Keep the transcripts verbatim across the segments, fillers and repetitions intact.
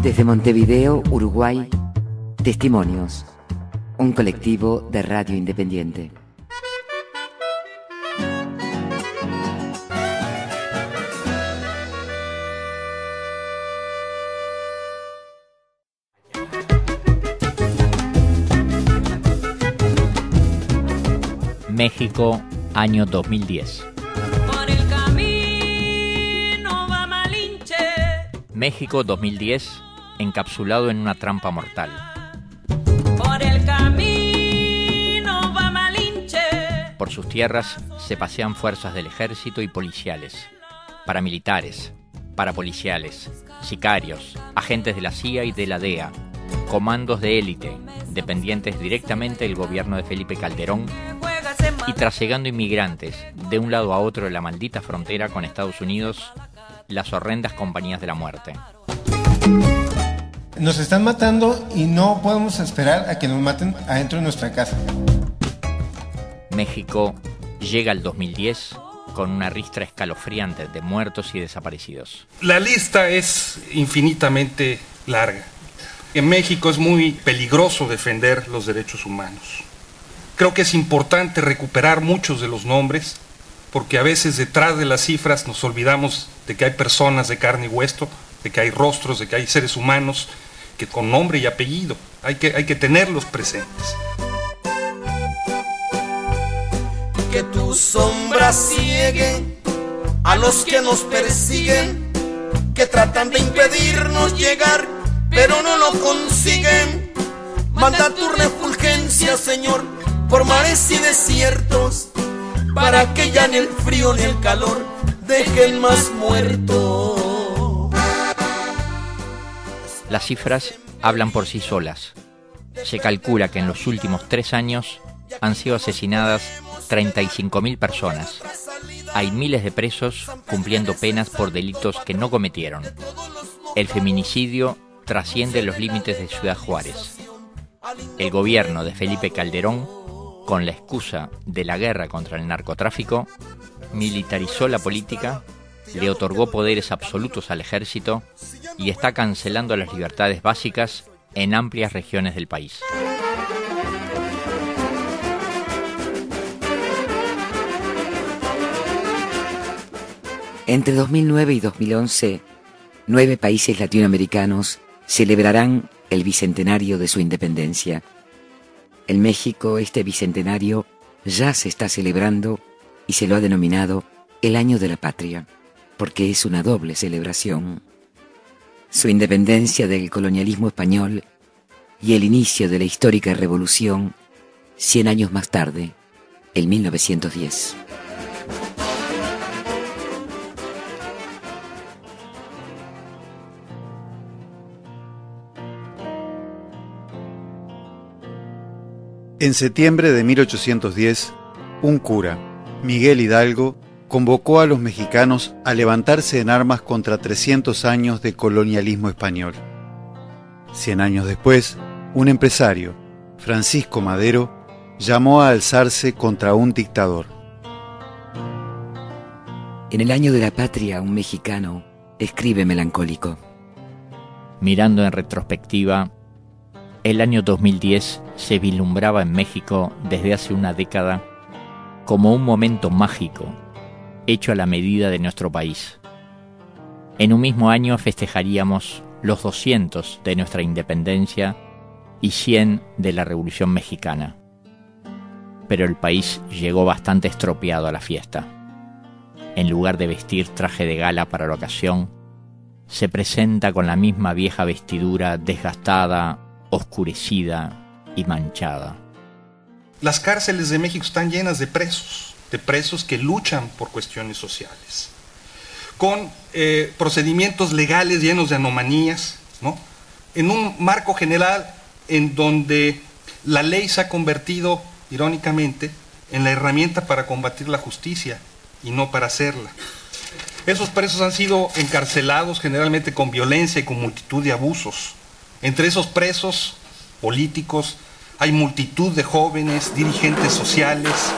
Desde Montevideo, Uruguay, Testimonios, un colectivo de radio independiente. México, año dos mil diez. Por el camino va Malinche. México dos mil diez, encapsulado en una trampa mortal. Por el camino va Malinche. Por sus tierras se pasean fuerzas del ejército y policiales, paramilitares, parapoliciales, sicarios, agentes de la C I A y de la D E A, comandos de élite, dependientes directamente del gobierno de Felipe Calderón, y trasegando inmigrantes de un lado a otro de la maldita frontera con Estados Unidos, las horrendas compañías de la muerte. Nos están matando y no podemos esperar a que nos maten adentro de nuestra casa. México llega al dos mil diez con una ristra escalofriante de muertos y desaparecidos. La lista es infinitamente larga. En México es muy peligroso defender los derechos humanos. Creo que es importante recuperar muchos de los nombres, porque a veces detrás de las cifras nos olvidamos de que hay personas de carne y hueso, de que hay rostros, de que hay seres humanos que con nombre y apellido hay que, hay que tenerlos presentes. Que tu sombra ciegue a los que nos persiguen, que tratan de impedirnos llegar, pero no lo consiguen. Manda tu refulgencia, Señor, por mares y desiertos, para que ya ni el frío ni el calor dejen más muertos. Las cifras hablan por sí solas. Se calcula que en los últimos tres años han sido asesinadas treinta y cinco mil personas. Hay miles de presos cumpliendo penas por delitos que no cometieron. El feminicidio trasciende los límites de Ciudad Juárez. El gobierno de Felipe Calderón, con la excusa de la guerra contra el narcotráfico, militarizó la política, le otorgó poderes absolutos al ejército y está cancelando las libertades básicas en amplias regiones del país. Entre dos mil nueve y dos mil once, nueve países latinoamericanos celebrarán el bicentenario de su independencia. En México, este bicentenario ya se está celebrando y se lo ha denominado el Año de la Patria, porque es una doble celebración. Su independencia del colonialismo español y el inicio de la histórica revolución cien años más tarde, en mil novecientos diez. En septiembre de mil ochocientos diez, un cura, Miguel Hidalgo, convocó a los mexicanos a levantarse en armas contra trescientos años de colonialismo español. Cien años después, un empresario, Francisco Madero, llamó a alzarse contra un dictador. En el Año de la Patria, un mexicano escribe melancólico: Mirando en retrospectiva, el año dos mil diez se vislumbraba en México desde hace una década como un momento mágico, hecho a la medida de nuestro país. En un mismo año festejaríamos los doscientos de nuestra independencia y cien de la Revolución Mexicana. Pero el país llegó bastante estropeado a la fiesta. En lugar de vestir traje de gala para la ocasión, se presenta con la misma vieja vestidura desgastada, oscurecida y manchada. Las cárceles de México están llenas de presos, de presos que luchan por cuestiones sociales, con eh, procedimientos legales llenos de anomalías, ¿no? En un marco general en donde la ley se ha convertido, irónicamente, en la herramienta para combatir la justicia y no para hacerla. Esos presos han sido encarcelados generalmente con violencia y con multitud de abusos. Entre esos presos políticos hay multitud de jóvenes, dirigentes sociales.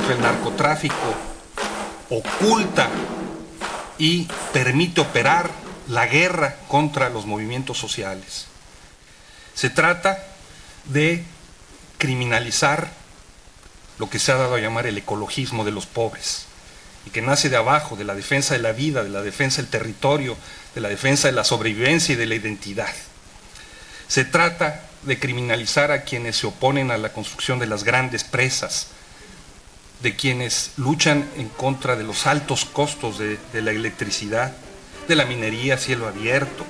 contra el narcotráfico oculta y permite operar la guerra contra los movimientos sociales. Se trata de criminalizar lo que se ha dado a llamar el ecologismo de los pobres, y que nace de abajo, de la defensa de la vida, de la defensa del territorio, de la defensa de la sobrevivencia y de la identidad. Se trata de criminalizar a quienes se oponen a la construcción de las grandes presas, de quienes luchan en contra de los altos costos de, de la electricidad, de la minería a cielo abierto.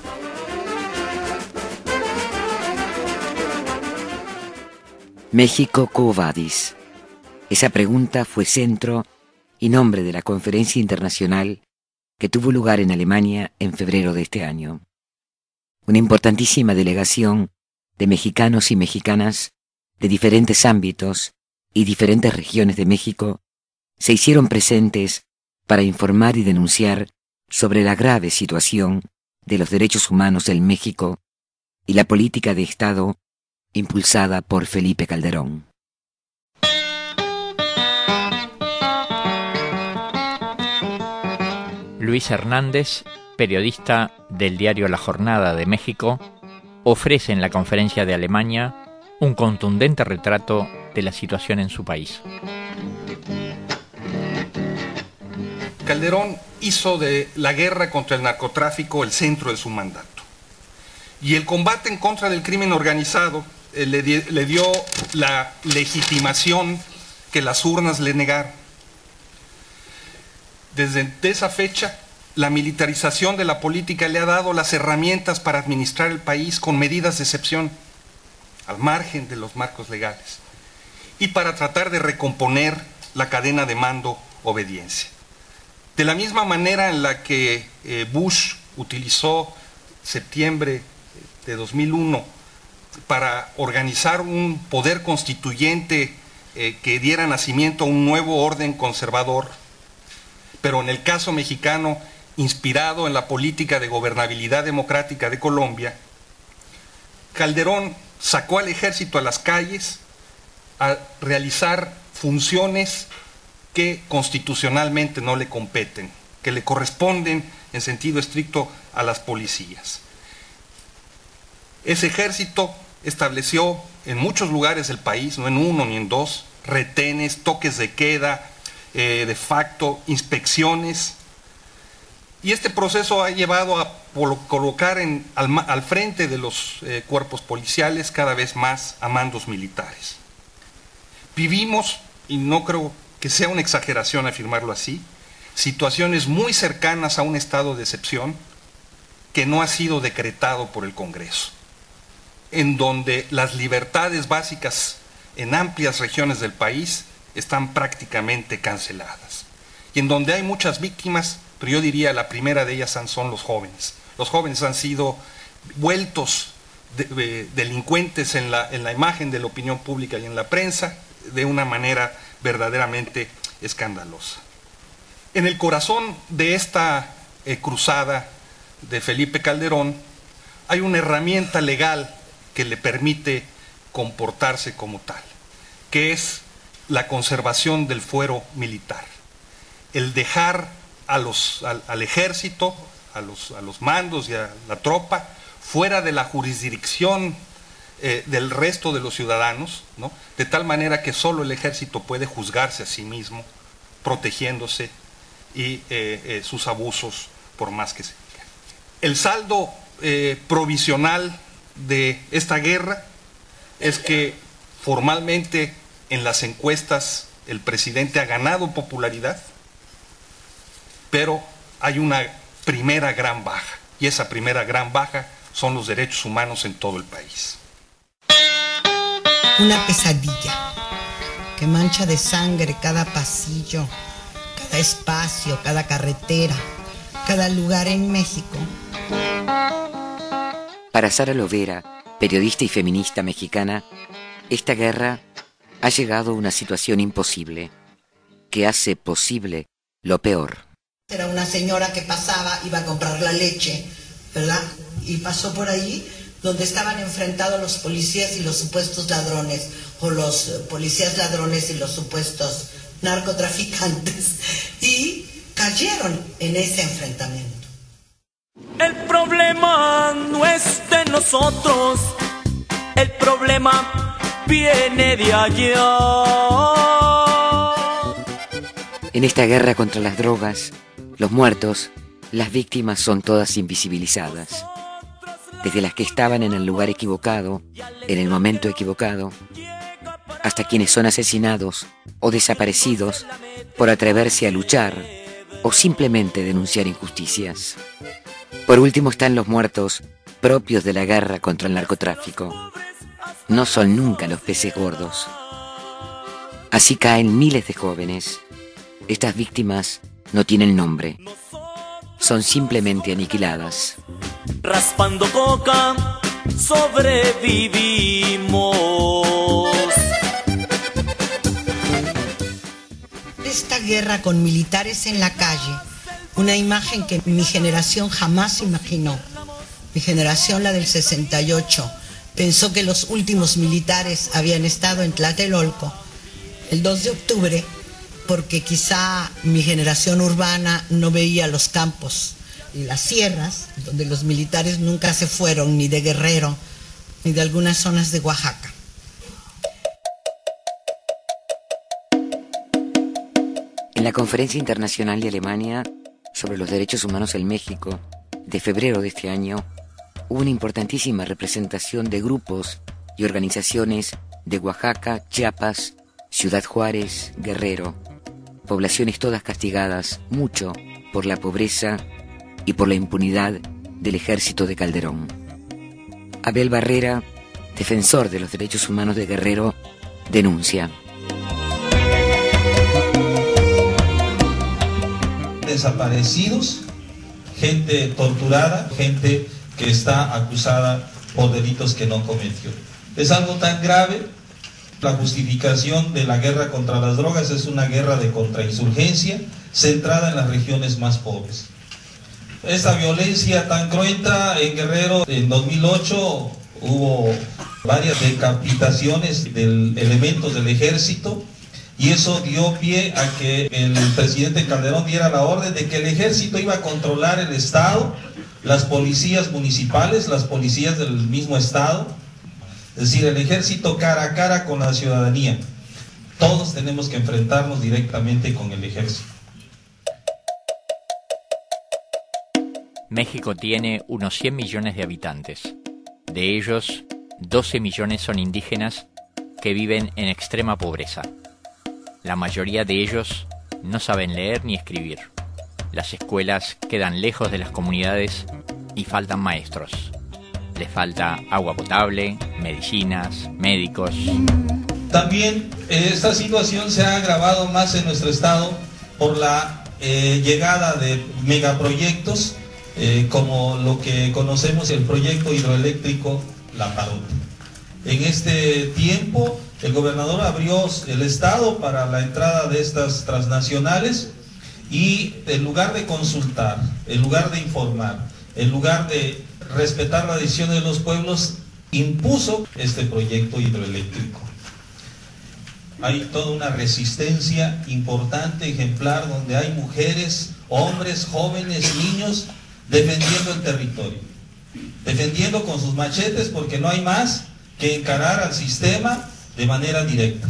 México Quo Vadis. Esa pregunta fue centro y nombre de la conferencia internacional que tuvo lugar en Alemania en febrero de este año. Una importantísima delegación de mexicanos y mexicanas de diferentes ámbitos y diferentes regiones de México se hicieron presentes para informar y denunciar sobre la grave situación de los derechos humanos en México y la política de Estado impulsada por Felipe Calderón. Luis Hernández, periodista del diario La Jornada de México, ofrece en la conferencia de Alemania un contundente retrato de la situación en su país. Calderón hizo de la guerra contra el narcotráfico el centro de su mandato. Y el combate en contra del crimen organizado eh, le, di, le dio la legitimación que las urnas le negaron. Desde esa fecha, la militarización de la política le ha dado las herramientas para administrar el país con medidas de excepción, al margen de los marcos legales, y para tratar de recomponer la cadena de mando-obediencia. De la misma manera en la que eh, Bush utilizó septiembre de dos mil uno para organizar un poder constituyente eh, que diera nacimiento a un nuevo orden conservador, pero en el caso mexicano, inspirado en la política de gobernabilidad democrática de Colombia, Calderón sacó al ejército a las calles a realizar funciones que constitucionalmente no le competen, que le corresponden en sentido estricto a las policías. Ese ejército estableció en muchos lugares del país, no en uno ni en dos, retenes, toques de queda, eh, de facto, inspecciones, y este proceso ha llevado a colocar en, al, al frente de los eh, cuerpos policiales cada vez más a mandos militares. Vivimos, y no creo que sea una exageración afirmarlo así, situaciones muy cercanas a un estado de excepción que no ha sido decretado por el Congreso, en donde las libertades básicas en amplias regiones del país están prácticamente canceladas, y en donde hay muchas víctimas, pero yo diría la primera de ellas son los jóvenes. Los jóvenes han sido vueltos de, de, delincuentes en la, en la imagen de la opinión pública y en la prensa de una manera verdaderamente escandalosa. En el corazón de esta eh, cruzada de Felipe Calderón hay una herramienta legal que le permite comportarse como tal, que es la conservación del fuero militar, el dejar a los, al, al ejército, a los, a los mandos y a la tropa fuera de la jurisdicción eh, del resto de los ciudadanos, ¿no? De tal manera que solo el ejército puede juzgarse a sí mismo, protegiéndose y eh, eh, sus abusos por más que se diga. El saldo eh, provisional de esta guerra es que formalmente en las encuestas el presidente ha ganado popularidad, pero hay una primera gran baja, y esa primera gran baja son los derechos humanos en todo el país. Una pesadilla que mancha de sangre cada pasillo, cada espacio, cada carretera, cada lugar en México. Para Sara Lovera, periodista y feminista mexicana, esta guerra ha llegado a una situación imposible, que hace posible lo peor. Era una señora que pasaba, iba a comprar la leche, ¿verdad? Y pasó por ahí donde estaban enfrentados los policías y los supuestos ladrones, o los policías ladrones y los supuestos narcotraficantes y cayeron en ese enfrentamiento. El problema no es de nosotros, el problema viene de allá. En esta guerra contra las drogas, los muertos, las víctimas son todas invisibilizadas. Desde las que estaban en el lugar equivocado, en el momento equivocado, hasta quienes son asesinados o desaparecidos por atreverse a luchar o simplemente denunciar injusticias. Por último están los muertos propios de la guerra contra el narcotráfico. No son nunca los peces gordos. Así caen miles de jóvenes. Estas víctimas no tienen nombre. Son simplemente aniquiladas. Raspando coca, sobrevivimos. Esta guerra con militares en la calle, una imagen que mi generación jamás imaginó. Mi generación, la del sesenta y ocho, pensó que los últimos militares habían estado en Tlatelolco el dos de octubre, porque quizá mi generación urbana no veía los campos y las sierras, donde los militares nunca se fueron, ni de Guerrero, ni de algunas zonas de Oaxaca. En la Conferencia Internacional de Alemania sobre los Derechos Humanos en México, de febrero de este año, hubo una importantísima representación de grupos y organizaciones de Oaxaca, Chiapas, Ciudad Juárez, Guerrero, poblaciones todas castigadas mucho por la pobreza y por la impunidad del ejército de Calderón. Abel Barrera, defensor de los derechos humanos de Guerrero, denuncia. Desaparecidos, gente torturada, gente que está acusada por delitos que no cometió. Es algo tan grave. La justificación de la guerra contra las drogas es una guerra de contrainsurgencia centrada en las regiones más pobres. Esta violencia tan cruenta en Guerrero, en dos mil ocho hubo varias decapitaciones de elementos del ejército, y eso dio pie a que el presidente Calderón diera la orden de que el ejército iba a controlar el estado, las policías municipales, las policías del mismo estado. Es decir, el ejército cara a cara con la ciudadanía. Todos tenemos que enfrentarnos directamente con el ejército. México tiene unos cien millones de habitantes. De ellos, doce millones son indígenas que viven en extrema pobreza. La mayoría de ellos no saben leer ni escribir. Las escuelas quedan lejos de las comunidades y faltan maestros. Les falta agua potable, medicinas, médicos. También eh, esta situación se ha agravado más en nuestro estado por la eh, llegada de megaproyectos eh, como lo que conocemos el proyecto hidroeléctrico La Parota. En este tiempo el gobernador abrió el estado para la entrada de estas transnacionales y en lugar de consultar, en lugar de informar, en lugar de respetar la decisión de los pueblos, impuso este proyecto hidroeléctrico. Hay toda una resistencia importante, ejemplar, donde hay mujeres, hombres, jóvenes, niños defendiendo el territorio, defendiendo con sus machetes, porque no hay más que encarar al sistema de manera directa.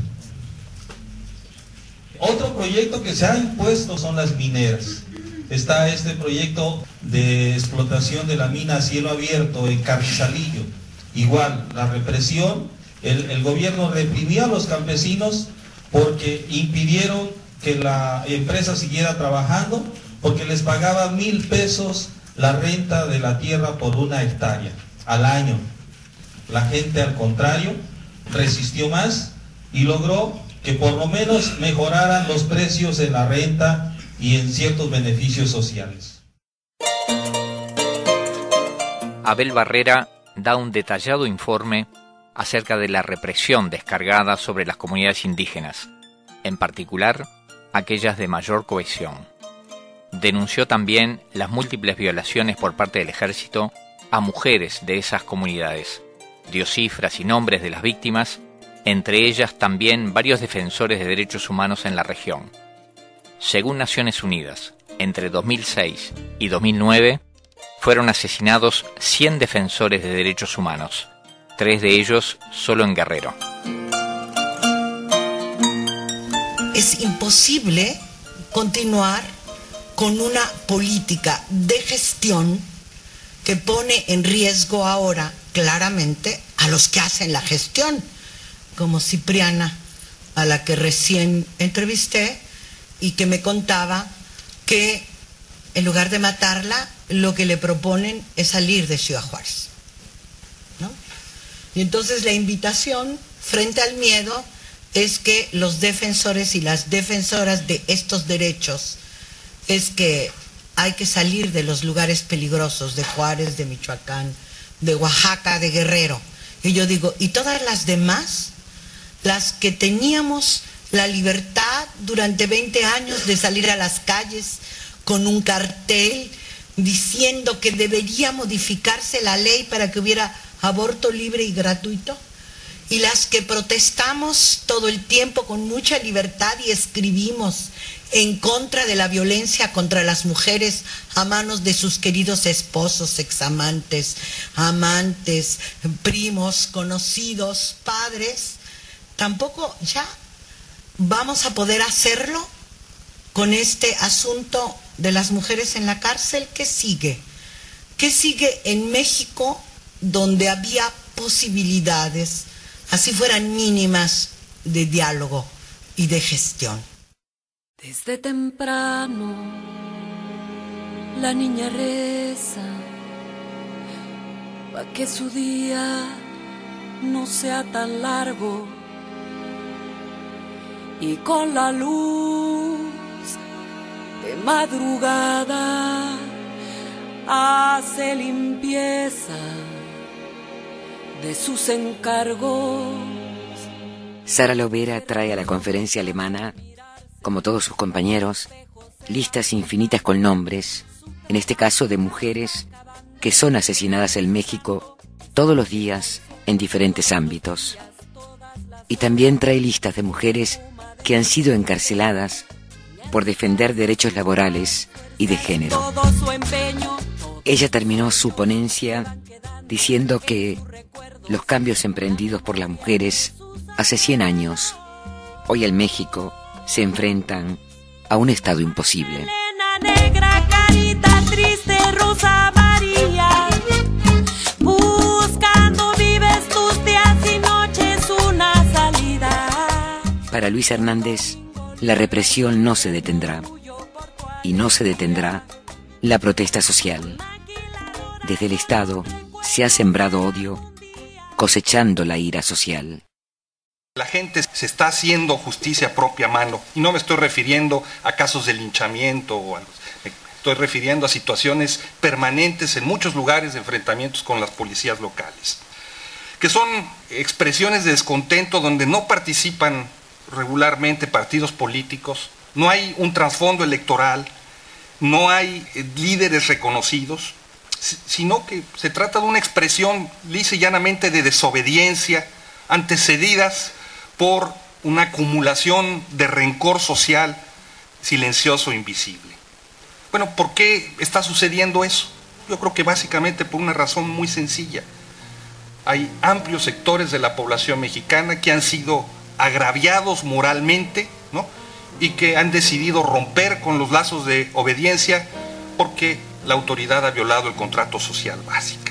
Otro proyecto que se ha impuesto son las mineras. Está este proyecto de explotación de la mina a cielo abierto en Carrizalillo. Igual, la represión, el, el gobierno reprimió a los campesinos porque impidieron que la empresa siguiera trabajando, porque les pagaba mil pesos la renta de la tierra por una hectárea al año. La gente, al contrario, resistió más y logró que por lo menos mejoraran los precios en la renta y en ciertos beneficios sociales. Abel Barrera da un detallado informe acerca de la represión descargada sobre las comunidades indígenas, en particular aquellas de mayor cohesión. Denunció también las múltiples violaciones por parte del ejército a mujeres de esas comunidades, dio cifras y nombres de las víctimas entre ellas también varios defensores de derechos humanos en la región. Según Naciones Unidas, entre dos mil seis y dos mil nueve fueron asesinados cien defensores de derechos humanos, tres de ellos solo en Guerrero. Es imposible continuar con una política de gestión que pone en riesgo ahora claramente a los que hacen la gestión, como Cipriana, a la que recién entrevisté y que me contaba que en lugar de matarla, lo que le proponen es salir de Ciudad Juárez, ¿no? Y entonces la invitación frente al miedo es que los defensores y las defensoras de estos derechos es que hay que salir de los lugares peligrosos de Juárez, de Michoacán, de Oaxaca, de Guerrero. Y yo digo, ¿y todas las demás? Las que teníamos la libertad durante veinte años de salir a las calles con un cartel diciendo que debería modificarse la ley para que hubiera aborto libre y gratuito, y las que protestamos todo el tiempo con mucha libertad y escribimos en contra de la violencia contra las mujeres a manos de sus queridos esposos, examantes, amantes, primos, conocidos, padres, tampoco ya vamos a poder hacerlo con este asunto de las mujeres en la cárcel. ¿Qué sigue? ¿Qué sigue en México, donde había posibilidades, así fueran mínimas, de diálogo y de gestión? Desde temprano la niña reza pa' que su día no sea tan largo, y con la luz de madrugada hace limpieza de sus encargos. Sara Lovera trae a la conferencia alemana, como todos sus compañeros, listas infinitas con nombres, en este caso de mujeres que son asesinadas en México todos los días en diferentes ámbitos. Y también trae listas de mujeres que han sido encarceladas por defender derechos laborales y de género. Ella terminó su ponencia diciendo que los cambios emprendidos por las mujeres hace cien años, hoy en México, se enfrentan a un estado imposible. Negra, carita triste, Rosa María, buscando vives tus días y noches una salida. Para Luis Hernández, la represión no se detendrá, y no se detendrá la protesta social. Desde el Estado se ha sembrado odio, cosechando la ira social. La gente se está haciendo justicia a propia mano, y no me estoy refiriendo a casos de linchamiento, o a, me estoy refiriendo a situaciones permanentes en muchos lugares de enfrentamientos con las policías locales, que son expresiones de descontento donde no participan regularmente partidos políticos, no hay un trasfondo electoral, no hay líderes reconocidos, sino que se trata de una expresión lisa y llanamente de desobediencia, antecedidas por una acumulación de rencor social silencioso e invisible. Bueno, ¿por qué está sucediendo eso? Yo creo que básicamente por una razón muy sencilla. Hay amplios sectores de la población mexicana que han sido agraviados moralmente, ¿no?, y que han decidido romper con los lazos de obediencia porque la autoridad ha violado el contrato social básico.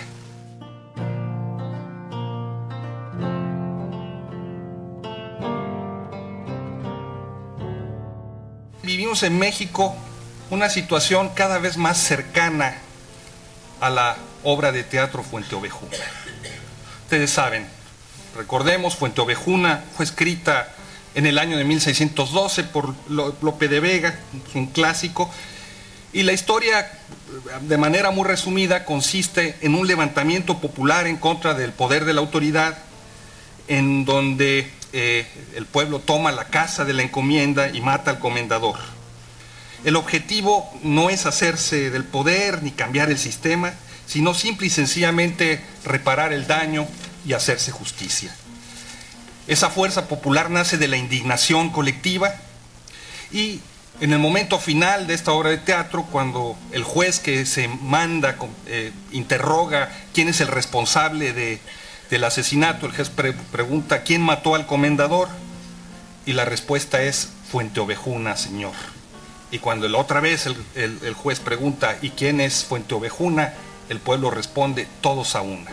Vivimos en México una situación cada vez más cercana a la obra de teatro Fuenteovejuna. Ustedes saben, recordemos, Fuenteovejuna fue escrita en el año de mil seiscientos doce por Lope de Vega, un clásico, y la historia, de manera muy resumida, consiste en un levantamiento popular en contra del poder de la autoridad, en donde eh, el pueblo toma la casa de la encomienda y mata al comendador. El objetivo no es hacerse del poder ni cambiar el sistema, sino simple y sencillamente reparar el daño y hacerse justicia. Esa fuerza popular nace de la indignación colectiva y en el momento final de esta obra de teatro, cuando el juez que se manda, eh, interroga quién es el responsable de, del asesinato, el juez pre pregunta quién mató al comendador y la respuesta es Fuenteovejuna, señor. Y cuando la otra vez el, el, el juez pregunta ¿y quién es Fuenteovejuna?, el pueblo responde todos a una.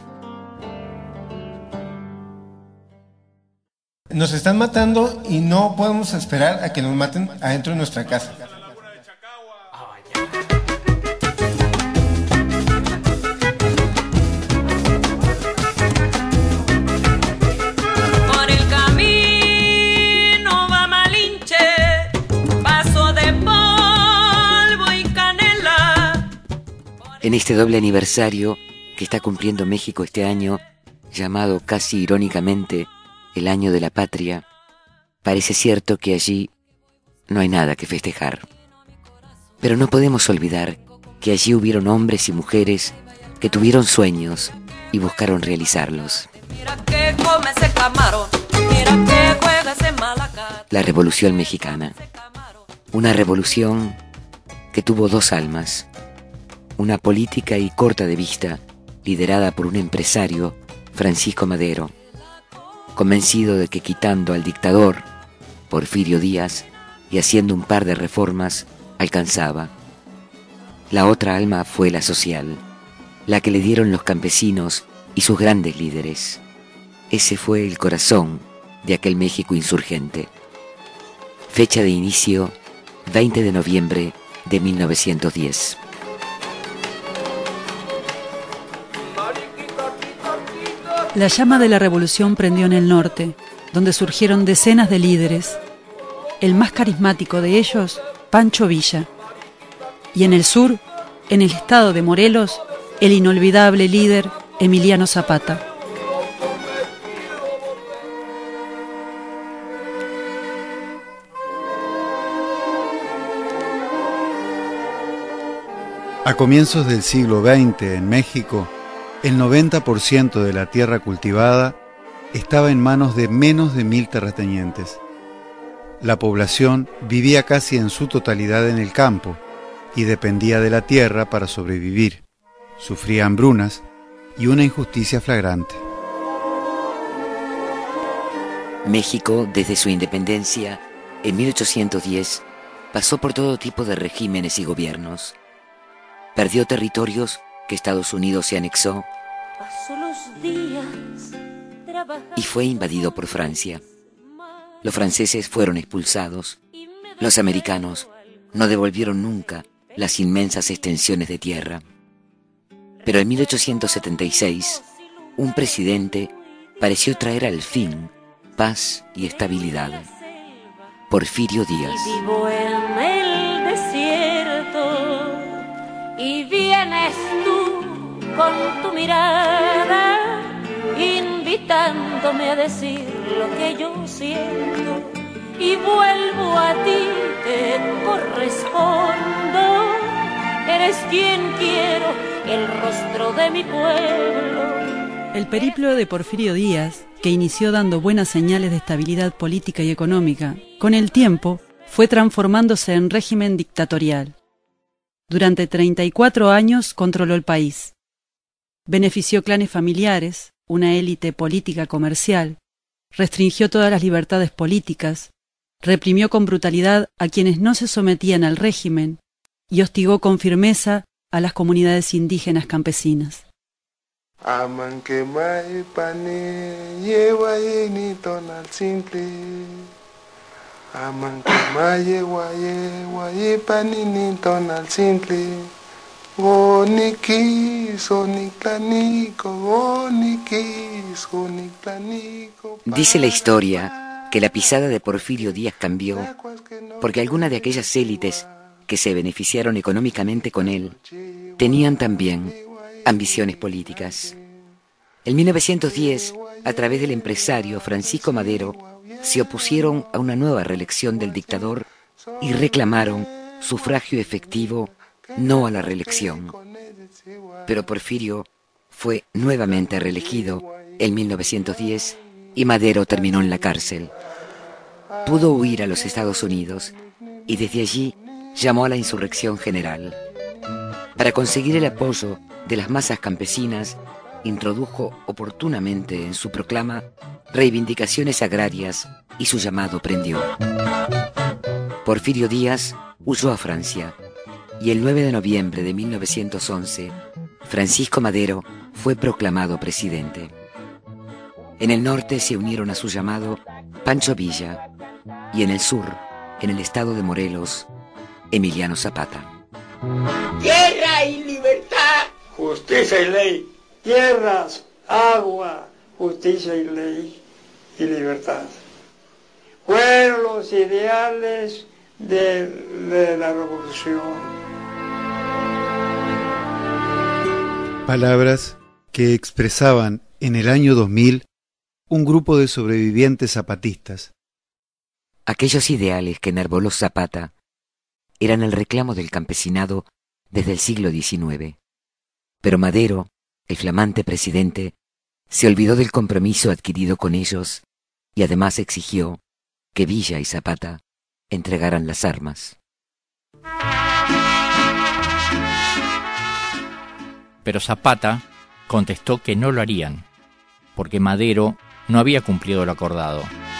Nos están matando y no podemos esperar a que nos maten adentro de nuestra casa. Por el camino va Malinche, paso de polvo y canela. En este doble aniversario que está cumpliendo México este año, llamado casi irónicamente el año de la patria, parece cierto que allí no hay nada que festejar. Pero no podemos olvidar que allí hubieron hombres y mujeres que tuvieron sueños y buscaron realizarlos. La Revolución Mexicana. Una revolución que tuvo dos almas. Una política y corta de vista, liderada por un empresario, Francisco Madero, convencido de que quitando al dictador, Porfirio Díaz, y haciendo un par de reformas, alcanzaba. La otra alma fue la social, la que le dieron los campesinos y sus grandes líderes. Ese fue el corazón de aquel México insurgente. Fecha de inicio, veinte de noviembre de mil novecientos diez. La llama de la revolución prendió en el norte, donde surgieron decenas de líderes. El más carismático de ellos, Pancho Villa. Y en el sur, en el estado de Morelos, el inolvidable líder Emiliano Zapata. A comienzos del siglo veinte, en México, el noventa por ciento de la tierra cultivada estaba en manos de menos de mil terratenientes. La población vivía casi en su totalidad en el campo y dependía de la tierra para sobrevivir. Sufría hambrunas y una injusticia flagrante. México, desde su independencia, en mil ochocientos diez, pasó por todo tipo de regímenes y gobiernos. Perdió territorios que Estados Unidos se anexó y fue invadido por Francia. Los franceses fueron expulsados. Los americanos no devolvieron nunca las inmensas extensiones de tierra. Pero en mil ochocientos setenta y seis, un presidente pareció traer al fin paz y estabilidad. Porfirio Díaz. Y vivo en el desierto y vienes tú con tu mirada invitándome a decir lo que yo siento y vuelvo a ti, te correspondo, eres quien quiero, el rostro de mi pueblo. El periplo de Porfirio Díaz, que inició dando buenas señales de estabilidad política y económica, con el tiempo fue transformándose en régimen dictatorial. Durante treinta y cuatro años controló el país. Benefició clanes familiares, una élite política comercial, restringió todas las libertades políticas, reprimió con brutalidad a quienes no se sometían al régimen y hostigó con firmeza a las comunidades indígenas campesinas. Dice la historia que la pisada de Porfirio Díaz cambió porque algunas de aquellas élites que se beneficiaron económicamente con él tenían también ambiciones políticas. En mil novecientos diez, a través del empresario Francisco Madero, se opusieron a una nueva reelección del dictador y reclamaron sufragio efectivo, no a la reelección. Pero Porfirio fue nuevamente reelegido en mil novecientos diez y Madero terminó en la cárcel. Pudo huir a los Estados Unidos y desde allí llamó a la insurrección general. Para conseguir el apoyo de las masas campesinas, introdujo oportunamente en su proclama reivindicaciones agrarias y su llamado prendió. Porfirio Díaz huyó a Francia y el nueve de noviembre de mil novecientos once, Francisco Madero fue proclamado presidente. En el norte se unieron a su llamado Pancho Villa y en el sur, en el estado de Morelos, Emiliano Zapata. Tierra y libertad, justicia y ley. Tierras, agua, justicia y ley y libertad. Fueron los ideales de, de la revolución. Palabras que expresaban en el año dos mil un grupo de sobrevivientes zapatistas. Aquellos ideales que enarboló Zapata eran el reclamo del campesinado desde el siglo diecinueve. Pero Madero, el flamante presidente, se olvidó del compromiso adquirido con ellos y además exigió que Villa y Zapata entregaran las armas. Pero Zapata contestó que no lo harían, porque Madero no había cumplido lo acordado.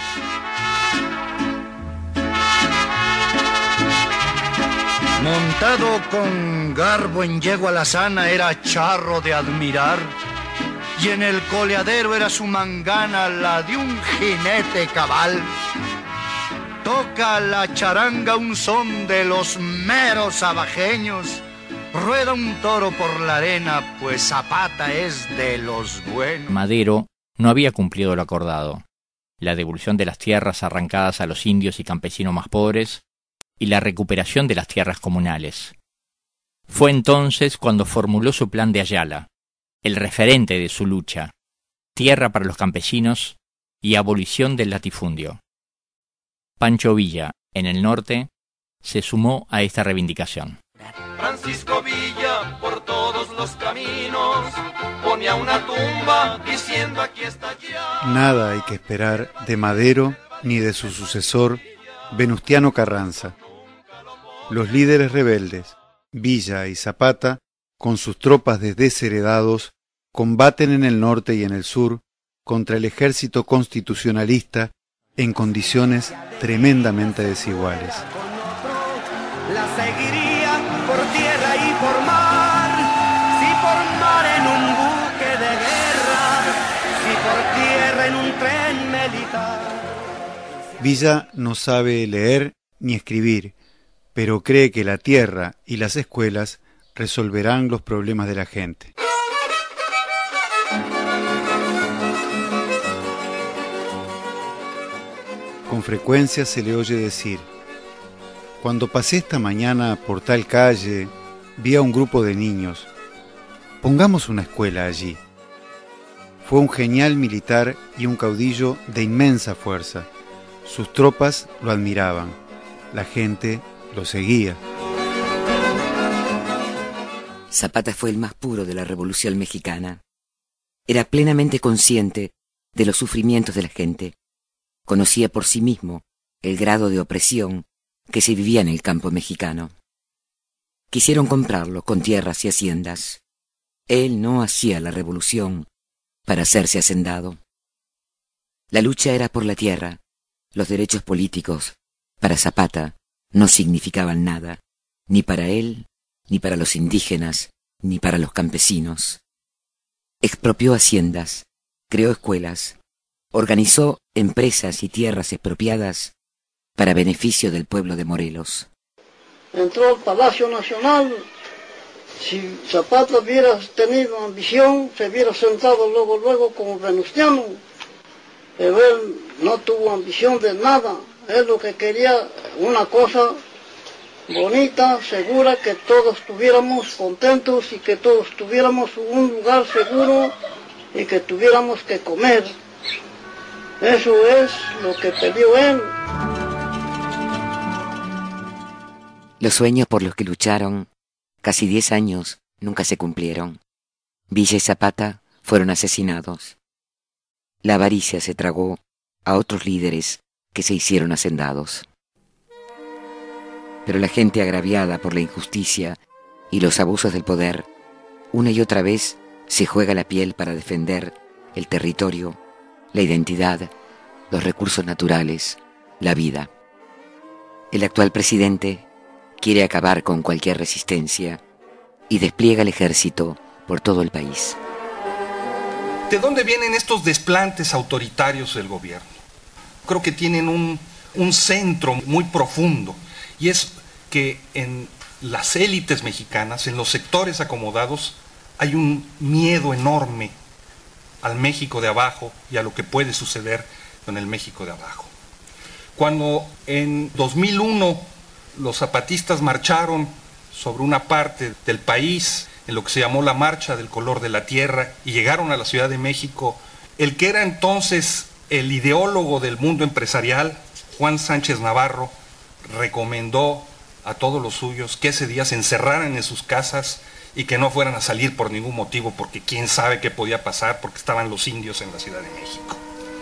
Montado con garbo en yegua alazana era charro de admirar, y en el coleadero era su mangana la de un jinete cabal. Toca la charanga un son de los meros abajeños, rueda un toro por la arena, pues Zapata es de los buenos. Madero no había cumplido lo acordado, la devolución de las tierras arrancadas a los indios y campesinos más pobres, y la recuperación de las tierras comunales. Fue entonces cuando formuló su plan de Ayala, el referente de su lucha, tierra para los campesinos y abolición del latifundio. Pancho Villa, en el norte, se sumó a esta reivindicación. Francisco Villa por todos los caminos ponía una tumba diciendo aquí está ya. Nada hay que esperar de Madero ni de su sucesor, Venustiano Carranza. Los líderes rebeldes, Villa y Zapata, con sus tropas de desheredados, combaten en el norte y en el sur contra el ejército constitucionalista en condiciones tremendamente desiguales. La seguiría por tierra y por mar, si por mar en un buque de guerra, si por tierra en un tren militar. Villa no sabe leer ni escribir, pero cree que la tierra y las escuelas resolverán los problemas de la gente. Con frecuencia se le oye decir: cuando pasé esta mañana por tal calle, vi a un grupo de niños. Pongamos una escuela allí. Fue un genial militar y un caudillo de inmensa fuerza. Sus tropas lo admiraban. La gente lo seguía. Zapata fue el más puro de la Revolución Mexicana. Era plenamente consciente de los sufrimientos de la gente. Conocía por sí mismo el grado de opresión que se vivía en el campo mexicano. Quisieron comprarlo con tierras y haciendas. Él no hacía la revolución para hacerse hacendado. La lucha era por la tierra. Los derechos políticos, para Zapata, no significaban nada, ni para él, ni para los indígenas, ni para los campesinos. Expropió haciendas, creó escuelas, organizó empresas y tierras expropiadas para beneficio del pueblo de Morelos. Entró al Palacio Nacional. Si Zapata hubiera tenido ambición, se hubiera sentado luego, luego como Venustiano. Pero él no tuvo ambición de nada. Él lo que quería, una cosa bonita, segura, que todos estuviéramos contentos y que todos tuviéramos un lugar seguro y que tuviéramos que comer. Eso es lo que pidió él. Los sueños por los que lucharon casi diez años nunca se cumplieron. Villa y Zapata fueron asesinados. la avaricia se tragó a otros líderes que se hicieron hacendados. Pero la gente agraviada por la injusticia y los abusos del poder, una y otra vez se juega la piel para defender el territorio, la identidad, los recursos naturales, la vida. El actual presidente quiere acabar con cualquier resistencia y despliega el ejército por todo el país. ¿De dónde vienen estos desplantes autoritarios del gobierno? Creo que tienen un, un centro muy profundo, y es que en las élites mexicanas, en los sectores acomodados, hay un miedo enorme al México de abajo y a lo que puede suceder con el México de abajo. Cuando en dos mil uno los zapatistas marcharon sobre una parte del país, en lo que se llamó la Marcha del Color de la Tierra, y llegaron a la Ciudad de México, el que era entonces el ideólogo del mundo empresarial, Juan Sánchez Navarro, recomendó a todos los suyos que ese día se encerraran en sus casas y que no fueran a salir por ningún motivo, porque quién sabe qué podía pasar, porque estaban los indios en la Ciudad de México.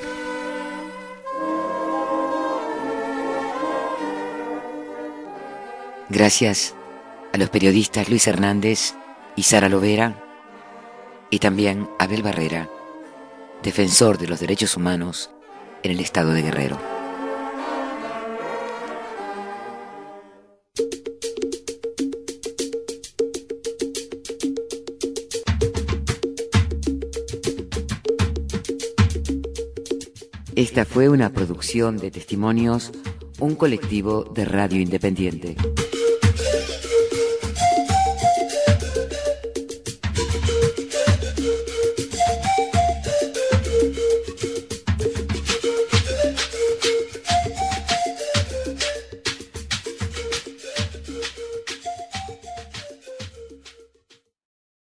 Gracias a los periodistas Luis Hernández y Sara Lovera, y también a Abel Barrera, defensor de los derechos humanos en el estado de Guerrero. Esta fue una producción de Testimonios, un colectivo de radio independiente.